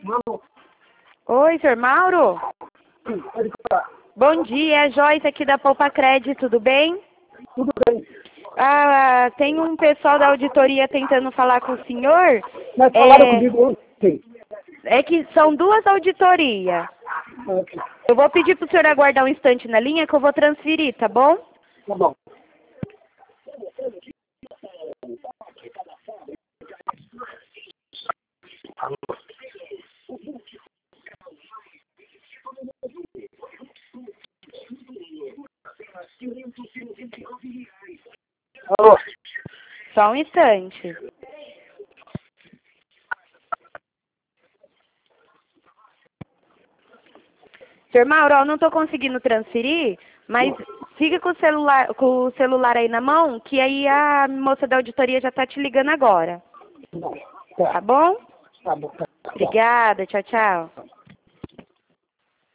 Alô? Oi, senhor Mauro? Pode falar. Bom dia, é a Joyce aqui da Poupa Crédito, tudo bem? Tudo bem. Tem um pessoal da auditoria tentando falar com o senhor. Mas falaram comigo ontem. É que são duas auditorias. Ok. Eu vou pedir para o senhor aguardar um instante na linha que eu vou transferir, tá bom? Tá bom. Alô? Só um instante. Senhor Mauro, eu não estou conseguindo transferir, mas fica com o celular aí na mão, que aí a moça da auditoria já está te ligando agora. Tá bom. Tá bom? Tá bom. Tá bom. Obrigada, tchau, tchau.